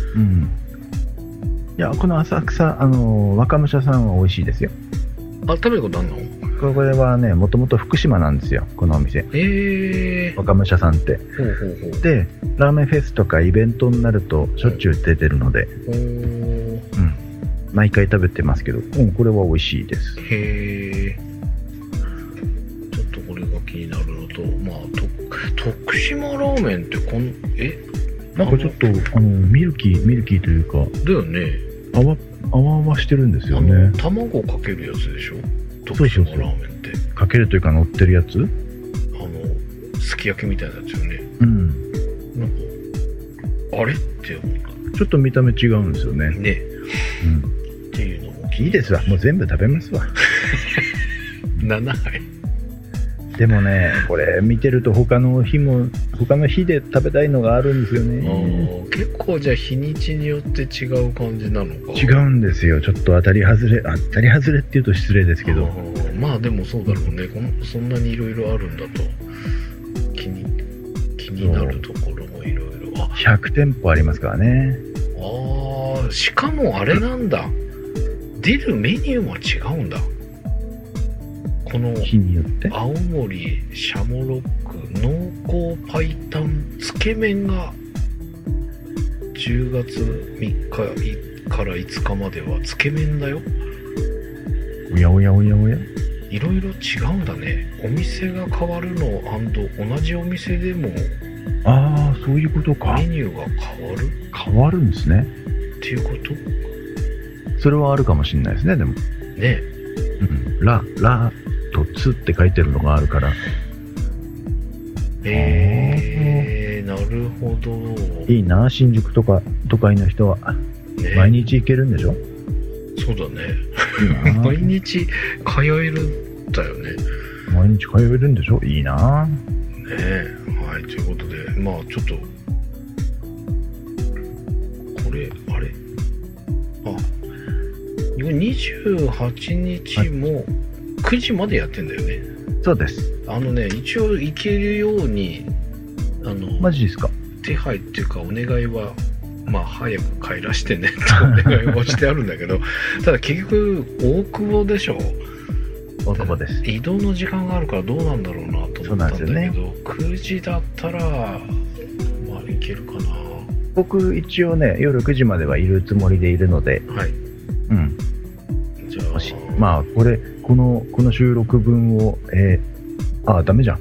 いや、この浅草若武者さんは美味しいですよ。 食べることあんの？ これはね、もともと福島なんですよ、このお店。若武者さんって。で、ラーメンフェスとかイベントになるとしょっちゅう出てるので、毎回食べてますけど、これは美味しいです。 へー。ちょっとこれが気になるのと、徳島ラーメンってなんかちょっとミルキーというか。 だよね。 泡々してるんですよね。 卵かけるやつでしょ？徳島ラーメンって。 かけるというか乗ってるやつ？ すき焼きみたいなやつよね。なんかあれって思った。 ちょっと見た目違うんですよね。 ね。っていうのもいいですわ。もう全部食べますわ。 7杯。 でもね、これ見てると他の日で食べたいのがあるんですよね。 結構じゃあ日にちによって違う感じなのか。 違うんですよ。ちょっと当たり外れっていうと失礼ですけど。 でもそうだろうね。そんなにいろいろあるんだと気になるところもいろいろ。 100店舗ありますからね。 しかもあれなんだ。出るメニューも違うんだ。この日によって青森シャモロック濃厚白湯つけ麺が10月3日から5日まではつけ麺だよ。 おやおやおやおや、 いろいろ違うんだね。お店が変わるの&同じお店でもそういうことか。 メニューが変わるんですね。 っていうこと？ それはあるかもしれないですね。でもね、 ラとツって書いてるのがあるから。 なるほど。 いいな、新宿とか都会の人は、毎日行けるんでしょ？ そうだね。毎日通えるんだよね。 毎日通えるんでしょ？いいな。 はい、ということで、ちょっとこれ28日も9時までやってんだよね。 そうです。 一応行けるようにマジですか？ 手配っていうかお願いは早く帰らしてねってお願いをしてあるんだけどただ結局大久保でしょ。 大久保です。 移動の時間があるからどうなんだろうなと思ったんだけど、9時だったらいけるかな。 僕一応ね、夜9時まではいるつもりでいるので、 じゃあこの収録分をダメじゃん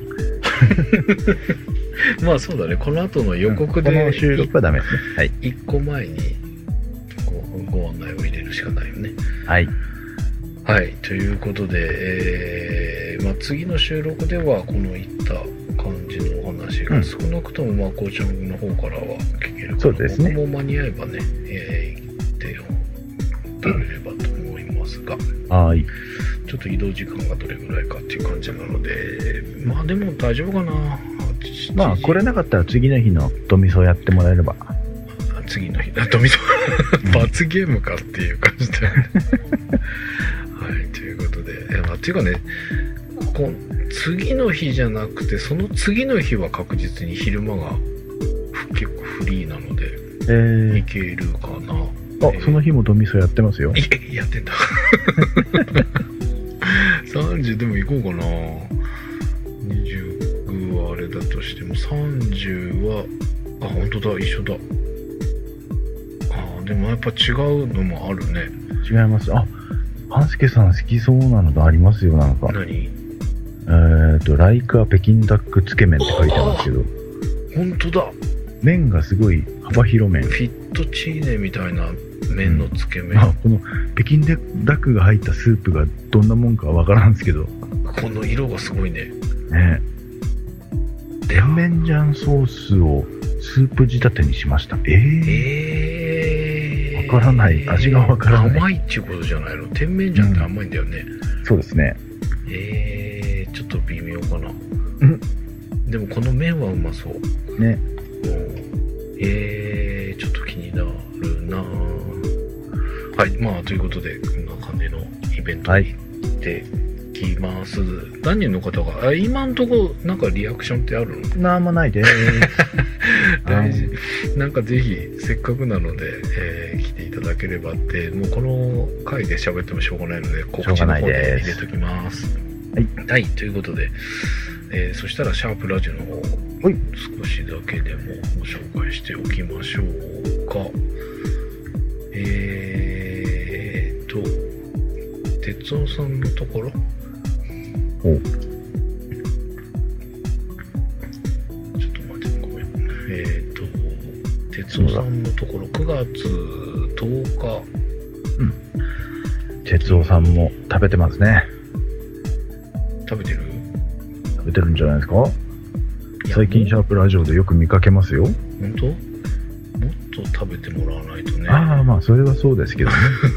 そうだね。この後の予告で、 この収録はダメですね。はい。 1個前にご案内を入れるしかないよね。 はいということで、次の収録ではこのいった感じのお話が少なくともこうちゃんの方からは聞けるから、 そうですね。 僕も間に合えばね、手を食べればと思いますが、ちょっと移動時間がどれぐらいかっていう感じなので、でも大丈夫かな。 来れなかったら次の日のドミソやってもらえれば。 次の日ドミソ罰ゲームかっていう感じだよねということで、っていうかね、次の日じゃなくてその次の日は確実に昼間が結構フリーなので、いけるかな。 その日もドミソやってますよ。 やってんだ30でも行こうかな。29はあれだとしても30は本当だ、一緒だ。でもやっぱ違うのもあるね。 違います。半助さん好きそうなのがありますよ。なんか何？ ライクは北京ダックつけ麺って書いてあるんですけど、 本当だ。 麺がすごい幅広麺。 フィットチーネみたいな麺のつけ麺。 この北京ダックが入ったスープがどんなもんかわからんすけど、 この色がすごいね。 甜麺醤ソースをスープ仕立てにしました。わからない。味がわからない。 甘いっていうことじゃないの？甜麺醤って甘いんだよね。 そうですね。 ちょっと微妙かな。でもこの麺はうまそう。 ね。 ちょっと気になるな。はい、まあということでこんな感じのイベントに行ってきます。何人の方が今んとこなんかリアクションってあるの？ なんもないでーす。 大事。なんかぜひせっかくなので、来ていただければって、もうこの回で喋ってもしょうがないので告知の方で入れときます。はい、ということで、そしたらシャープラジオの方、少しだけでもご紹介しておきましょうか。哲夫さんのところ、ちょっと待って、ごめん。哲夫さんのところ9月10日。 哲夫さんも食べてますね。 食べてるんじゃないですか。最近シャープラジオでよく見かけますよ。 本当？もっと食べてもらわないとね。 まあそれはそうですけどね。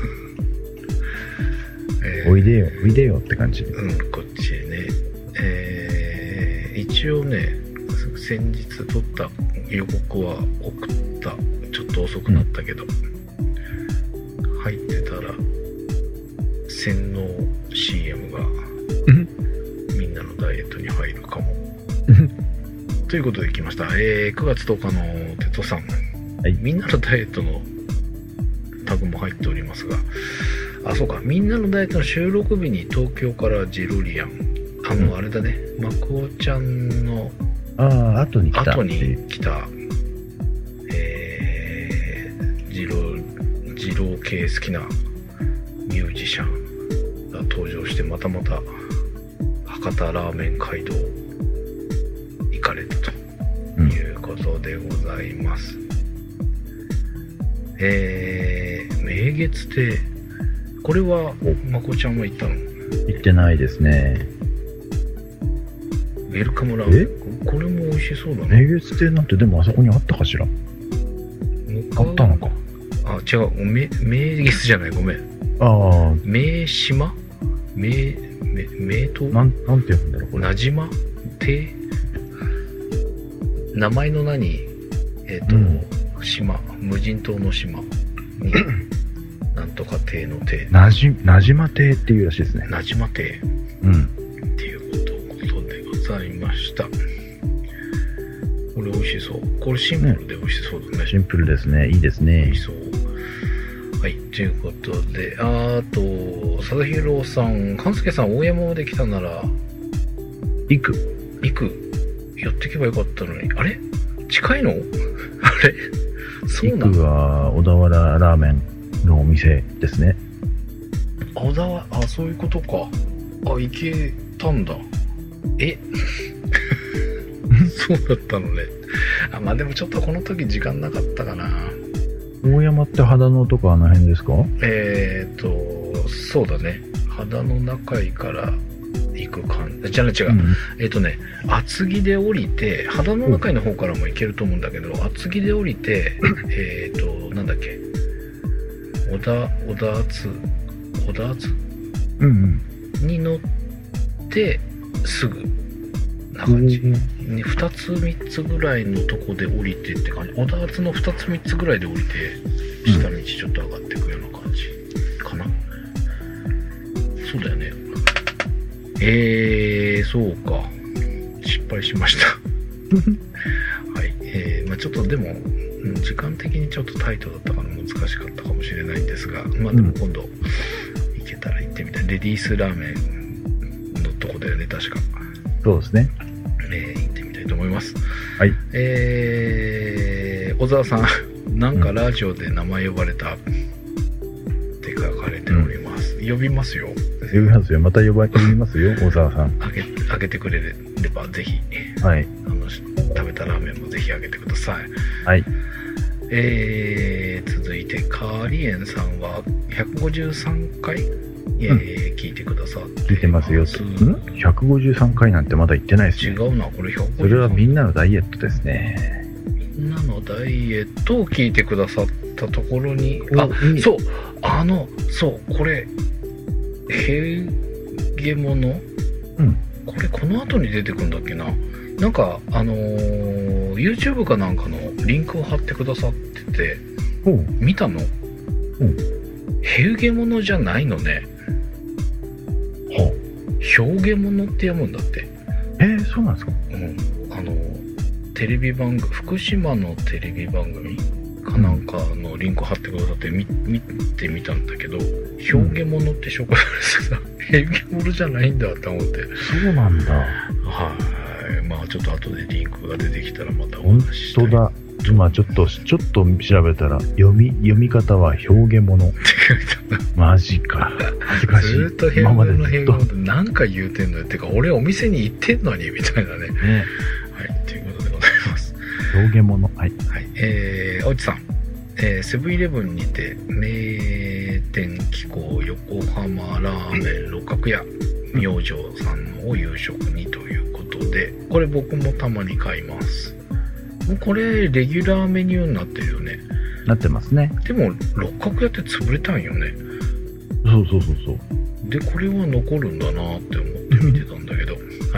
おいでよって感じ。 こっちへね。一応ね、先日撮った予告は送った。ちょっと遅くなったけど、入ってたら洗脳 CM がみんなのダイエットに入るかも。ということで来ました。9月10日の哲夫さん、みんなのダイエットのタグも入っておりますが、そうか、みんなのダイエットの収録日に東京からジロリアン、あれだね、マクオちゃんの後に来たジロー系好きなミュージシャンが登場して、またまた博多ラーメン街道行かれたということでございます。名月亭、これはまこちゃんは行ったの？ 行ってないですね。 ウェルカムラーメン、これも美味しそうだね。 名月亭なんてでもあそこにあったかしら。あったのか。 違う、名月じゃない、ごめん。名島、名刀、 なんて言うんだろうこれ。 なじま亭、名前の何、島、無人島の島になんとか亭の亭、 なじま亭っていうらしいですね。 なじま亭、っていうことでございました。これ美味しそう。これシンプルで美味しそうだね。 シンプルですね。いいですね。 美味しそう。はい、ということで、佐々弘さん、勘介さん、大山まで来たなら行く寄ってけばよかったのに。あれ近いの？あれそうなの？ 行くは小田原ラーメンのお店ですね。 そういうことか。行けたんだ。そうだったのね。まあでもちょっとこの時時間なかったかな。 大山って秦野とかあの辺ですか？ そうだね。秦野中井から行く感じ。違う。厚木で降りて、秦野中井の方からも行けると思うんだけど、厚木で降りて、なんだっけ、小田厚に乗ってすぐな感じ。2つ3つぐらいのとこで降りてって感じ。小田厚の2つ3つぐらいで降りて、下道ちょっと上がっていくような感じかな。そうだよね。そうか。失敗しました。はい。ちょっとでも、時間的にちょっとタイトだったから難しかったかもしれないんですが、でも今度行けたら行ってみたい。レディースラーメンのとこだよね、確か。 そうですね。 行ってみたいと思います。 はい。 小沢さん、なんかラジオで名前呼ばれたって書かれております。呼びますよ。 また呼びますよ、小沢さん。 あげてくれればぜひ。 はい。 食べたラーメンもぜひあげてください。 はい。 続いてカーリエンさんは153回、聞いてくださって聞いてますよ。153回なんてまだ言ってないですね。 違うな、これ153。 それはみんなのダイエットですね。 みんなのダイエットを聞いてくださったところに、そう、これヘゲモノ、これこの後に出てくるんだっけな。なんかYouTube かなんかのリンクを貼ってくださってて見たの。ヘゲモノじゃないのね。表現物って読むんだって。 そうなんですか。 テレビ番組、福島のテレビ番組かなんかのリンク貼ってくださって見てみたんだけど、表現物って紹介されてさ、ヘゲモノじゃないんだって思って。 そうなんだ。 はい。まあちょっと後でリンクが出てきたらまたお話ししたい。 本当だ。今ちょっと調べたら読み方は表現物。マジか。恥ずかしい。 ずっと平凡の平凡って何回言うてんのよ。てか俺お店に行ってんのにみたいなね。はい、ということでございます。 表現物。はい。 はい。おじさん、セブンイレブンにて名店機構横浜ラーメン六角屋明星さんのを夕食にということで、これ僕もたまに買います。これレギュラーメニューになってるよね。 なってますね。 でも六角屋って潰れたんよね。 そうでこれは残るんだなって思って見てたんだけどはい。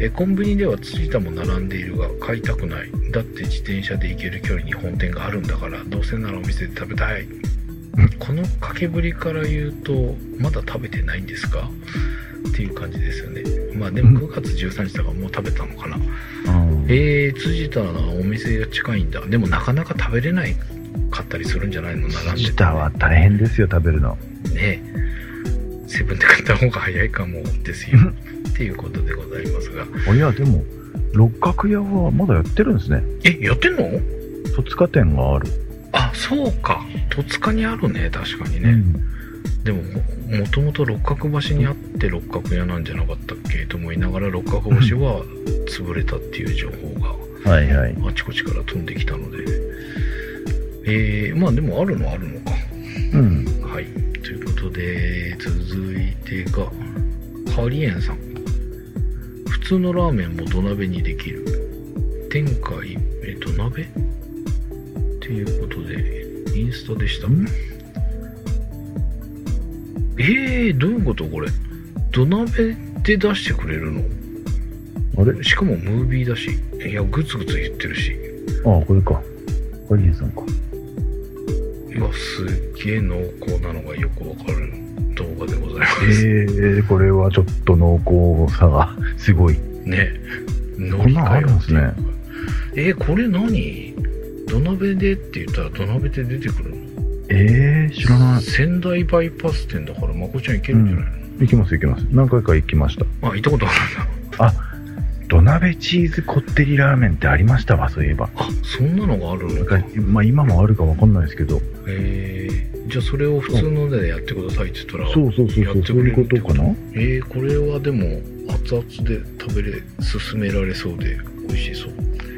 コンビニでは辻田も並んでいるが買いたくない。だって自転車で行ける距離に本店があるんだから、どうせならお店で食べたい。この掛けぶりから言うとまだ食べてないんですかっていう感じですよね。まあでも9月13日だからもう食べたのかな。辻田のお店が近いんだ。でもなかなか食べれないかったりするんじゃないの。並んでて、ね、 辻田は大変ですよ、食べるのね。セブンで買った方が早いかもですよっていうことでございますが。 いやでも六角屋はまだやってるんですね。 やってんの？ 戸塚店がある。 あ、そうか、戸塚にあるね、確かにね。でももともと六角橋にあって六角屋なんじゃなかったっけと思いながら、六角橋は潰れたっていう情報があちこちから飛んできたので、まあでもあるのか。はい。ということで続いてがカリエンさん。普通のラーメンも土鍋にできる。天下土鍋っていうことでインスタでした。どういうことこれ。土鍋で出してくれるの？ あれ？ しかもムービーだし。いや、グツグツ言ってるし。 ああ、これか。カリエンさんか。 いや、すっげえ濃厚なのがよくわかる動画でございます。 これはちょっと濃厚さがすごい。 ね。 こんなのあるんですね。 これ何？土鍋でって言ったら土鍋で出てくるの？ 知らない。 仙台バイパス店だからまこちゃん行けるんじゃないの？ 行きます。何回か行きました。 あ、行ったことあるんだ。 土鍋チーズこってりラーメンってありましたわ、そういえば。 そんなのがあるのか。 まあ今もあるかわかんないですけど。 じゃあそれを普通のでやってくださいって言ったら、 そういうことかな。 これはでも熱々で進められそうで美味しそう。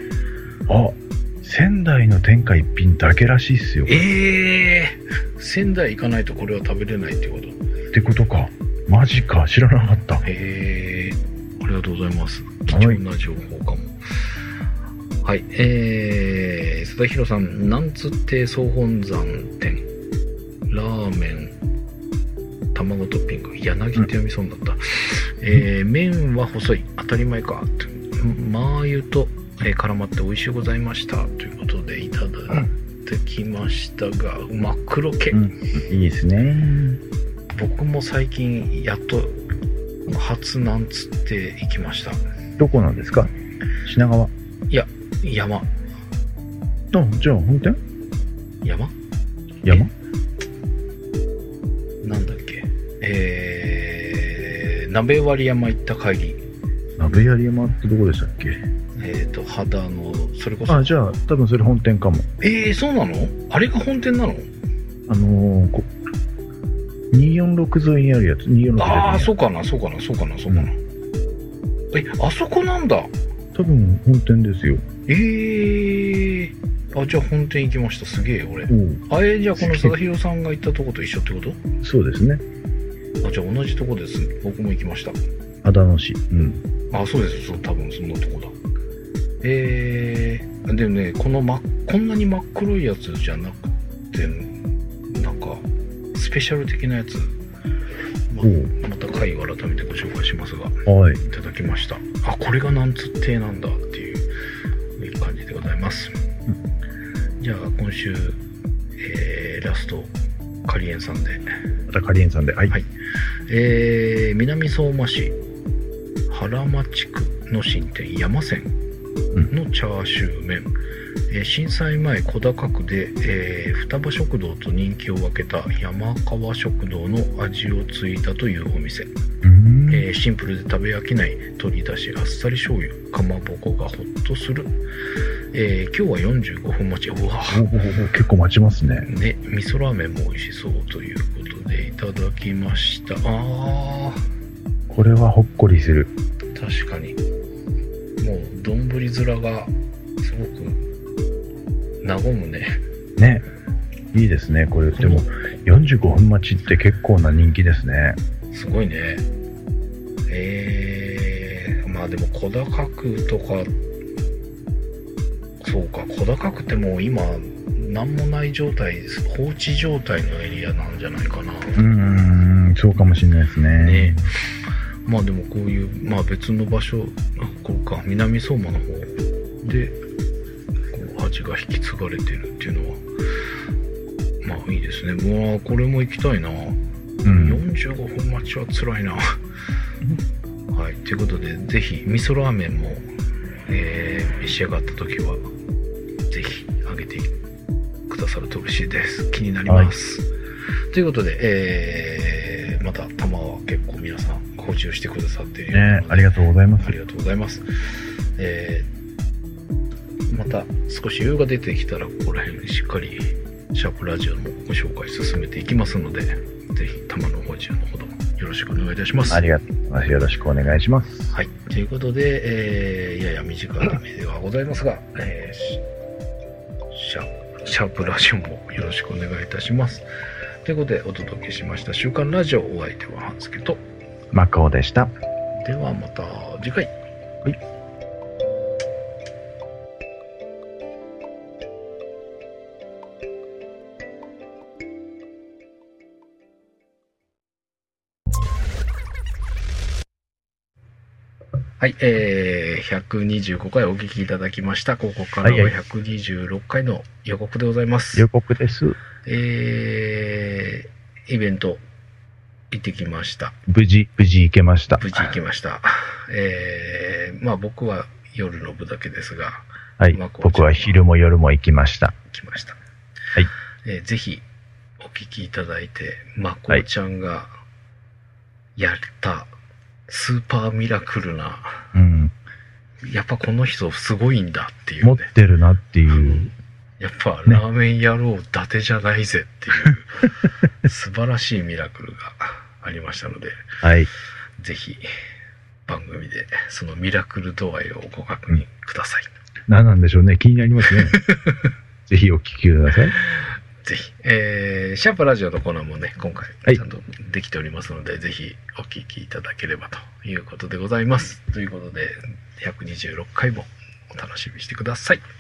仙台の天下一品だけらしいっすよ。 仙台行かないとこれは食べれないってこと？ ってことか。マジか、知らなかった。 ありがとうございます。貴重な情報かも。はい。須田弘さん、南津亭総本山店ラーメン卵トッピング、柳って読みそうになった。麺は細い、当たり前か。マー油と絡まって美味しゅうございましたということでいただいてきましたが、真っ黒系、 いいですね。 僕も最近やっと初なんつって行きました。 どこなんですか？品川？ いや、山。 じゃあ本店？ 山なんだっけ。鍋割山行った帰り。 鍋割山ってどこでしたっけ？ 肌のそれこそ。 じゃあ多分それ本店かも。 そうなの？あれが本店なの ？246沿いにあるやつ。246。 そうかな。あそこなんだ。 多分本店ですよ。 あ、じゃあ本店行きました。すげえ、俺。じゃあこの佐田弘さんが行ったとこと一緒ってこと？ そうですね。 あ、じゃあ同じとこです。僕も行きました。 秦野市。 あ、そうです。そう、多分そんなとこだ。でもね、こんなに真っ黒いやつじゃなくて、なんか、スペシャル的なやつ、また回を改めてご紹介しますが、いただきました。あ、これがなんつってなんだっていう感じでございます。じゃあ、今週、ラスト、カリエンさんで。 またカリエンさんで。はい。 南相馬市、原町区の新店、山線のチャーシュー麺。震災前小高区で、双葉食堂と人気を分けた山川食堂の味を継いだというお店。シンプルで食べ飽きない鶏だしあっさり醤油かまぼこがホッとする。今日は45分待ち。うわ結構待ちますね。 ね、味噌ラーメンも美味しそうということでいただきました。これはほっこりする。 確かにもう丼面がすごく和むね。 ね、いいですね。これでも45分待ちって結構な人気ですね。 すごいね。まあでも小高区とか、そうか、小高区ってもう今何もない状態、放置状態のエリアなんじゃないかな。 そうかもしれないですね。 まあでもこういう、まあ別の場所、こうか、南相馬の方でこう味が引き継がれてるっていうのはまあいいですね。もうこれも行きたいな。45分待ちは辛いな。はい、ということでぜひ味噌ラーメンも、召し上がった時はぜひあげてくださると嬉しいです。気になります、ということで、また玉は結構皆さん補充してくださっているので、 ありがとうございます。 ありがとうございます。また少し余裕が出てきたらここら辺にしっかりシャープラジオのご紹介進めていきますので、ぜひ玉の補充のほどよろしくお願いいたします。 ありがとうございます。よろしくお願いします。 はい、ということで、やや短い目ではございますが、シャープラジオもよろしくお願いいたします。ということでお届けしました週刊ラジオ、お相手は半助とマカオでした。 ではまた次回。はい。はい、125回お聞きいただきました。ここからは126回の予告でございます。 予告です。 イベント行ってきました。 無事行けました。 無事行きました。まあ僕は夜の部だけですが、 はい、僕は昼も夜も行きました。 はい。ぜひお聞きいただいて、まこちゃんがやったスーパーミラクルな、やっぱこの人すごいんだっていう、ね、 持ってるなっていう、 やっぱラーメン野郎伊達じゃないぜっていう素晴らしいミラクルがありましたので、 はい、 ぜひ番組でそのミラクル度合いをご確認ください。 何なんでしょうね、気になりますね。ぜひお聞きください。 ぜひ、シャープラジオのコーナーもね、今回ちゃんとできておりますので、ぜひお聞きいただければということでございます。ということで、126回もお楽しみにしてください。